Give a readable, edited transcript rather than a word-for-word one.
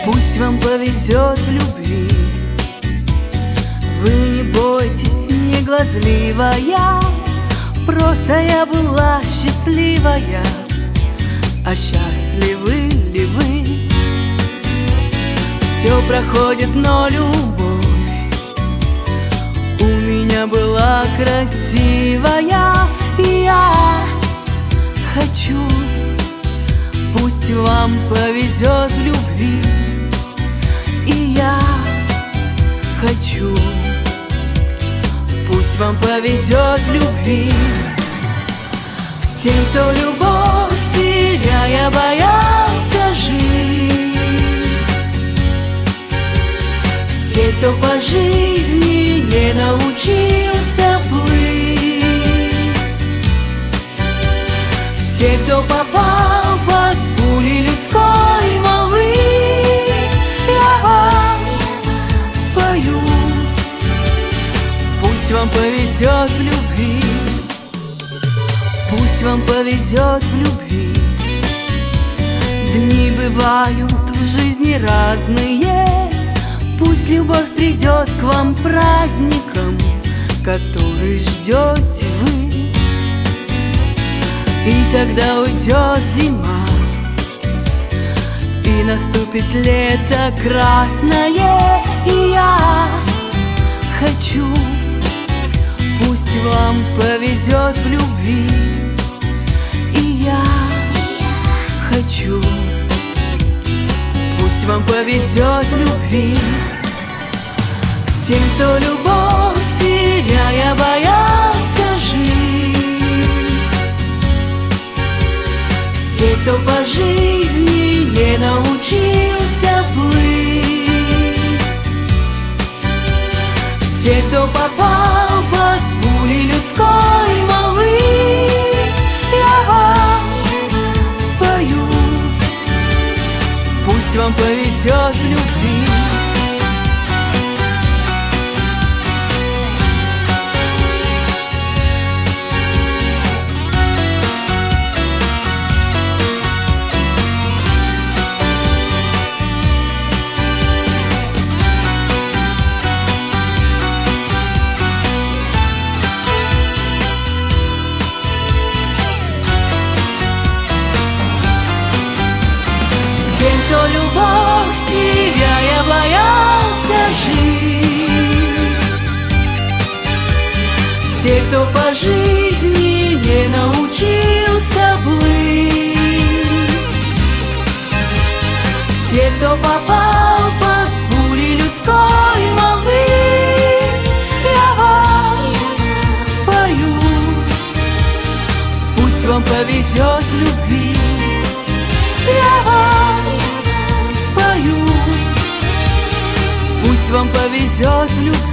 Пусть вам повезет в любви. Вы не бойтесь, не глазливая, просто я была счастливая. А счастливы ли вы? Все проходит, но любовь у меня была красивая. И я хочу, пусть вам повезет в любви. И я хочу, пусть вам повезет в любви. Всем, кто любовь теряя боялся жить, все, кто по жизни не научился плыть, все, кто попал под пули людской молвы, я вам пою, пусть вам повезет в любви. Пусть вам повезет в любви. Дни бывают в жизни разные, пусть любовь придет к вам праздником, который ждете вы. И тогда уйдет зима, и наступит лето красное. И я хочу, пусть вам повезет в любви. И я хочу, пусть вам повезет в любви. Всем, кто любовь теряя боялся жить, все, кто по жизни не научился плыть, все, кто попал под пули людской молвы, я вам пою, пусть вам повезет в любви. Всем, кто любовь теряя боялся жить, все, кто по жизни не научился плыть, все, кто попал под пули людской молвы, я вам пою, пусть вам повезет в любви. Я вам пою, пусть вам повезет в любви.